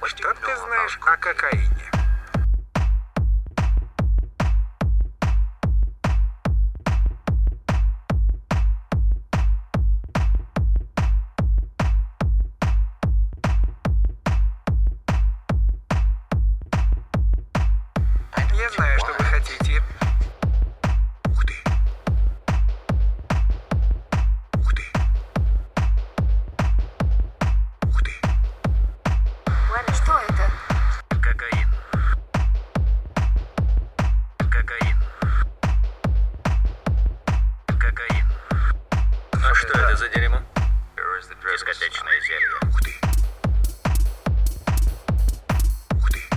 Что ты знаешь о кокаине? Я знаю, что вы хотите. Ух ты. Ух ты. Ух ты. Ладно, что это? Кокаин. Кокаин. Кокаин. А что это за дерьмо? Дискотечное зелье. Ух ты. Ух ты.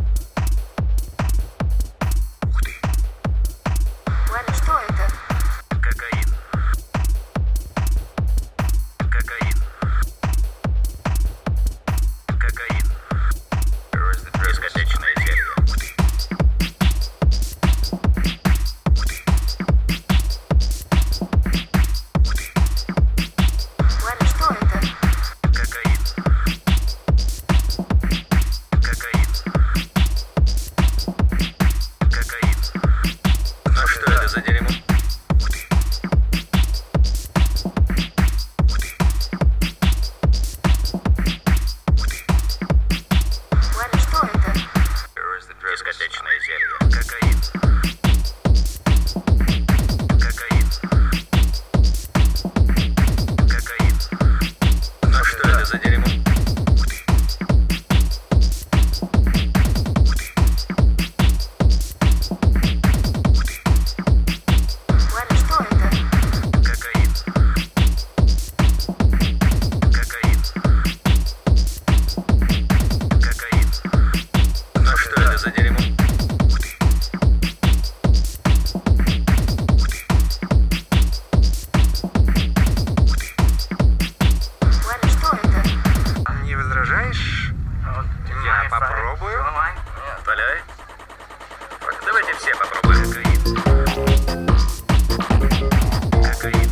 Ух ты. Ладно, что это? Кокаин. Кокаин. Кокаин. Дискотечное зелье. Ух ты. Ух ты. Ух ты. Ладно, что это? Кокаин. Кокаин. Кокаин. А что это за дерьмо? Ух ты. Ух ты. Ух ты. Ладно, что это? Дискотечное зелье. Кокаин. Кокаин. Кокаин. А что это за дерьмо? Ух ты. Ух ты. Ух ты. Ладно, что это? Кокаин. Кокаин. Кокаин. А что это за дерьмо? Ух ты. Ух ты. Ух ты. Ладно, что это? Не возражаешь? Я попробую. Валяй. Давайте все попробуем. Кокаин.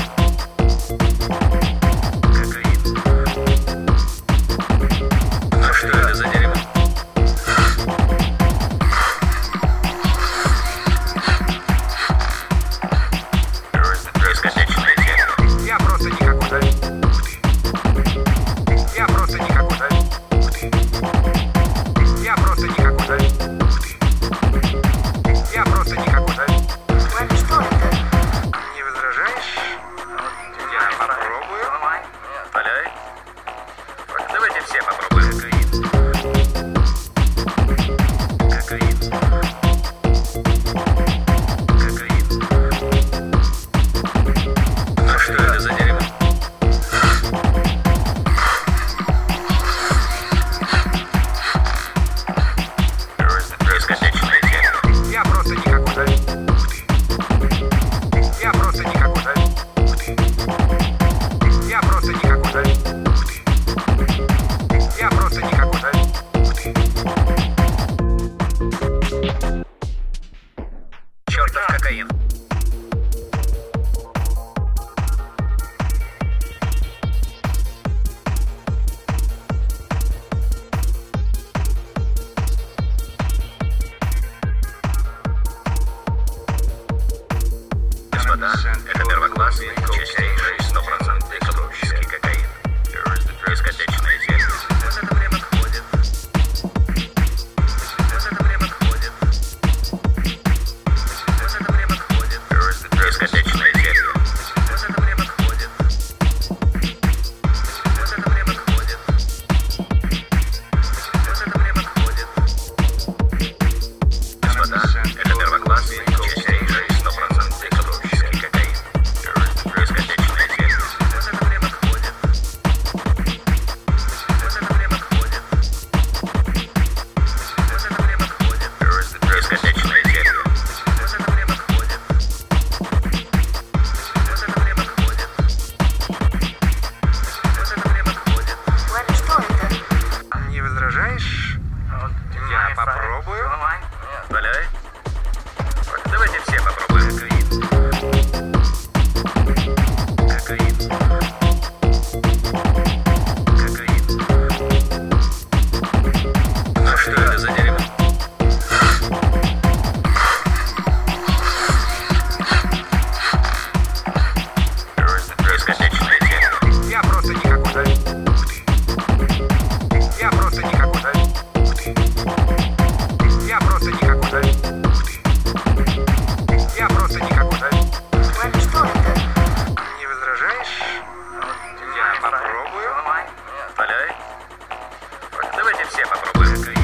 Кокаин. Кокаин. А что это за дерьмо? Дискотечное зелье. Я просто никакой. Ух ты. Я просто никакой. Ух ты. Я просто никакой. Ух ты. Я просто никакой. Ладно, что это? Не возражаешь? Все попробуем.